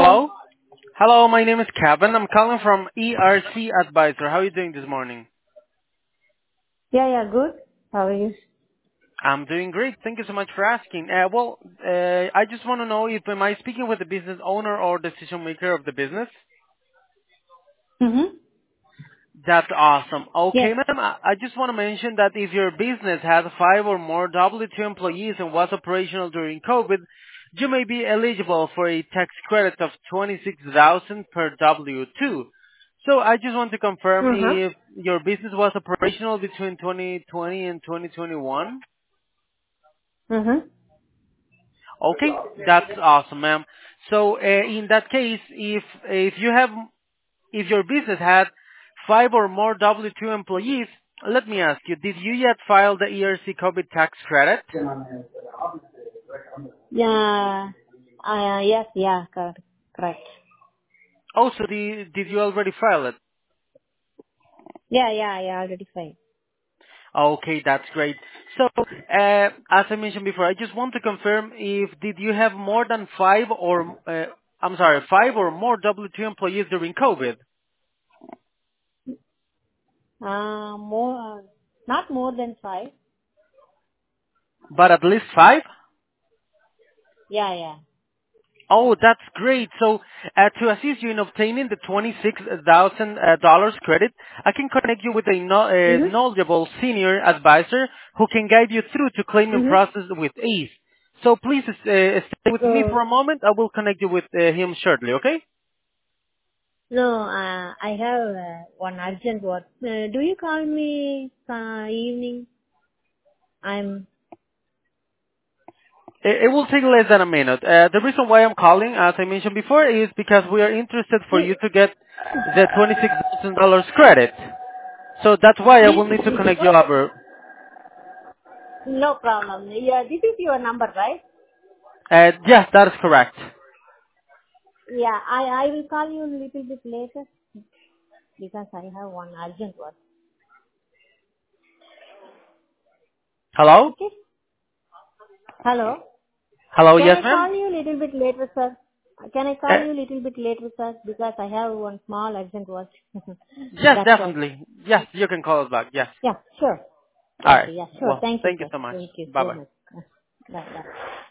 Hello. Hello? Hello, my name is Kevin. I'm calling from ERC Advisor. How are you doing this morning? Yeah, good. How are you? I'm doing great. Thank you so much for asking. I just want to know if am I speaking with the business owner or decision maker of the business? Mm-hmm. That's awesome. Okay, Yes. ma'am, I just want to mention that if your business has 5 or more W-2 employees and was operational during COVID, you may be eligible for a tax credit of 26,000 per W-2. So I just want to confirm Uh-huh. if your business was operational between 2020 and 2021. Mm-hmm. Okay, that's awesome, ma'am. So in that case, if your business had 5 or more W-2 employees, let me ask you, did you yet file the ERC COVID tax credit? Yeah. Yes, yeah, correct. Oh, so did you already file it? Yeah, I already fine. Okay, that's great. So, as I mentioned before, I just want to confirm if did you have more than 5 or more W-2 employees during COVID? Not more than 5. But at least 5? Yeah. Oh, that's great. So, to assist you in obtaining the $26,000 credit, I can connect you with a Mm-hmm. knowledgeable senior advisor who can guide you through to claiming Mm-hmm. process with ease. So please stay with me So, for a moment. I will connect you with him shortly, okay? no, I have one urgent work. Do you call me evening? I'm, It will take less than a minute. The reason why I'm calling, as I mentioned before, is because we are interested for you to get the $26,000 credit. So that's why I will need to connect you over. no problem. Yeah, this is your number, right? Yes, that is correct. Yeah, I will call you a little bit later because I have one urgent work. Hello? Okay? Hello? Hello, Can yes, I ma'am? call you a little bit later, sir? Can I Uh, call you a little bit later, sir? Because I have one small urgent work. yes, That's why. definitely. Yes, you can call us back. Yes. Yeah, sure. All right. Okay, yeah, sure. Well, Thank you, thank you sir. so much. Thank you so Bye-bye. much. Bye.